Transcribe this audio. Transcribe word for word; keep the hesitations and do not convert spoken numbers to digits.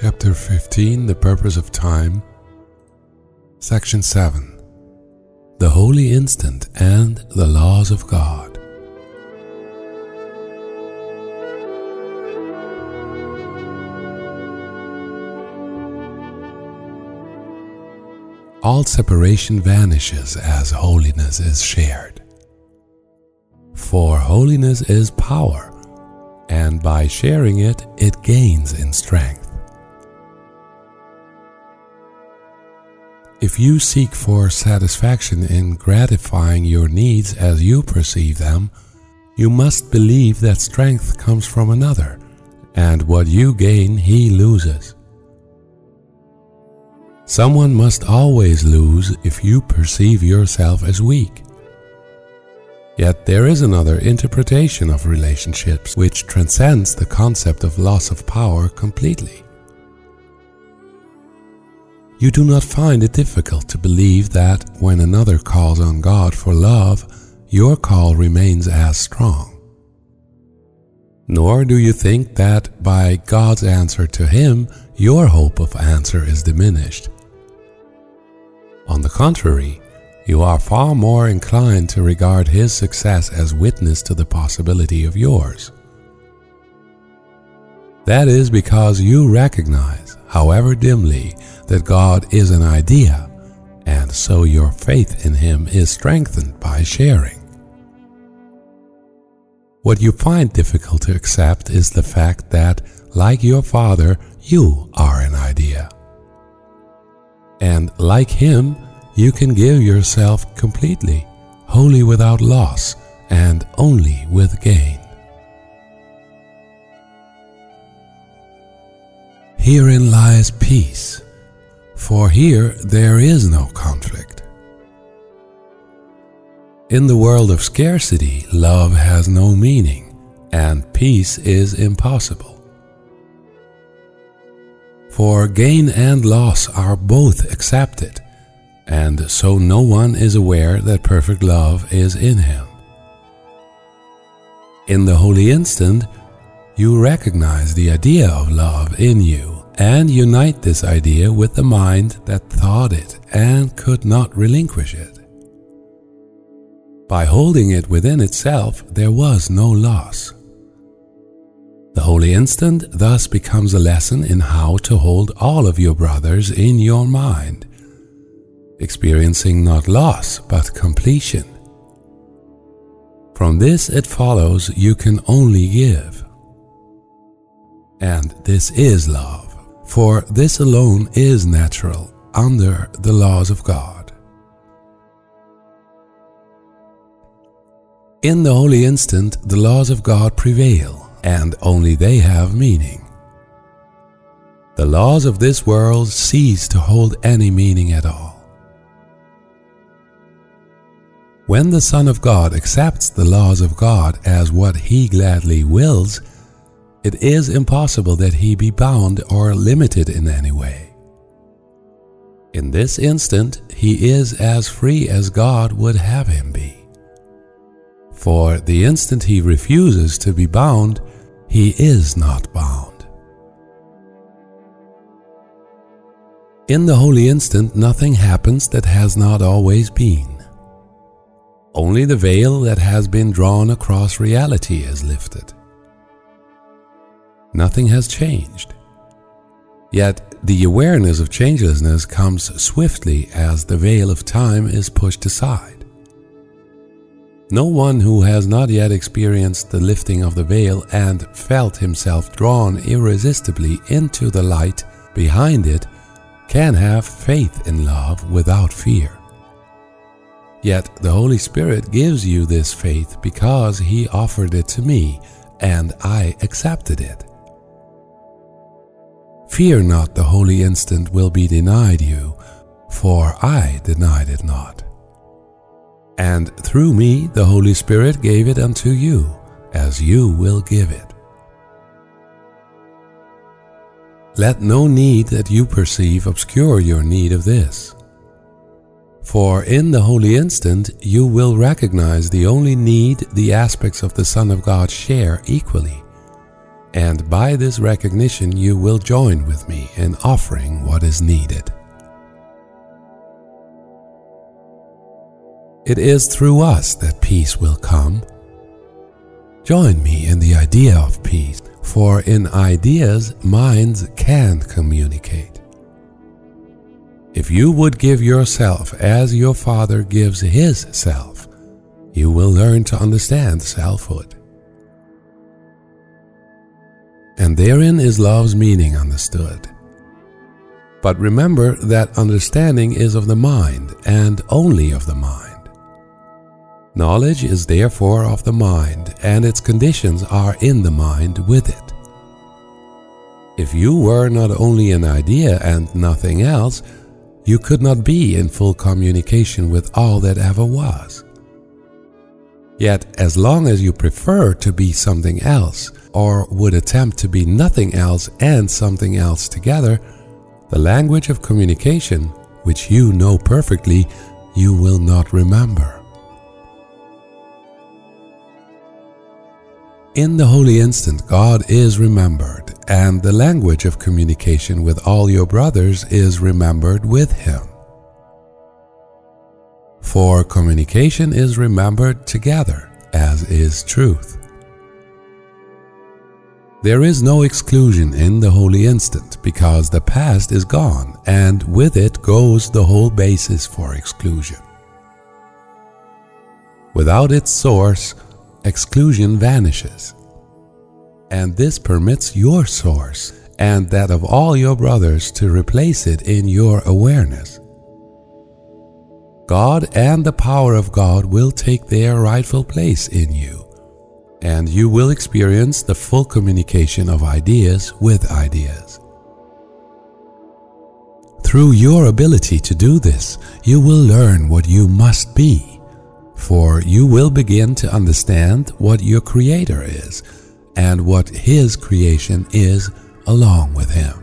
Chapter fifteen, The Purpose of Time, Section seven, The Holy Instant and the Laws of God. All separation vanishes as holiness is shared. For holiness is power, and by sharing it, it gains in strength. If you seek for satisfaction in gratifying your needs as you perceive them, you must believe that strength comes from another, and what you gain he loses. Someone must always lose if you perceive yourself as weak. Yet there is another interpretation of relationships which transcends the concept of loss of power completely. You do not find it difficult to believe that when another calls on God for love, your call remains as strong. Nor do you think that by God's answer to him, your hope of answer is diminished. On the contrary, you are far more inclined to regard his success as witness to the possibility of yours. That is because you recognize, however dimly, that God is an idea, and so your faith in him is strengthened by sharing. What you find difficult to accept is the fact that, like your Father, you are an idea. And like him, you can give yourself completely, wholly without loss, and only with gain. Herein lies peace, for here there is no conflict. In the world of scarcity, love has no meaning, and peace is impossible. For gain and loss are both accepted, and so no one is aware that perfect love is in him. In the holy instant, you recognize the idea of love in you and unite this idea with the mind that thought it and could not relinquish it. By holding it within itself, there was no loss. The holy instant thus becomes a lesson in how to hold all of your brothers in your mind, experiencing not loss but completion. From this it follows you can only give. And this is love, for this alone is natural under the laws of God. In the holy instant, the laws of God prevail, and only they have meaning. The laws of this world cease to hold any meaning at all. When the Son of God accepts the laws of God as what he gladly wills, it is impossible that he be bound or limited in any way. In this instant, he is as free as God would have him be. For the instant he refuses to be bound, he is not bound. In the holy instant, nothing happens that has not always been. Only the veil that has been drawn across reality is lifted. Nothing has changed. Yet the awareness of changelessness comes swiftly as the veil of time is pushed aside. No one who has not yet experienced the lifting of the veil and felt himself drawn irresistibly into the light behind it can have faith in love without fear. Yet the Holy Spirit gives you this faith because he offered it to me, and I accepted it. Fear not, the holy instant will be denied you, for I denied it not. And through me the Holy Spirit gave it unto you, as you will give it. Let no need that you perceive obscure your need of this. For in the holy instant you will recognize the only need the aspects of the Son of God share equally, And by this recognition you will join with me in offering what is needed. It is through us that peace will come. Join me in the idea of peace, for in ideas minds can communicate. If you would give yourself as your Father gives His self, you will learn to understand selfhood. And therein is love's meaning understood. But remember that understanding is of the mind and only of the mind. Knowledge is therefore of the mind, and its conditions are in the mind with it. If you were not only an idea and nothing else, you could not be in full communication with all that ever was. Yet, as long as you prefer to be something else, or would attempt to be nothing else and something else together, the language of communication, which you know perfectly, you will not remember. In the holy instant, God is remembered, and the language of communication with all your brothers is remembered with Him. For communication is remembered together, as is truth. There is no exclusion in the holy instant, because the past is gone, and with it goes the whole basis for exclusion. Without its source, exclusion vanishes. And this permits your source and that of all your brothers to replace it in your awareness. God and the power of God will take their rightful place in you, and you will experience the full communication of ideas with ideas. Through your ability to do this, you will learn what you must be, for you will begin to understand what your Creator is and what His creation is along with Him.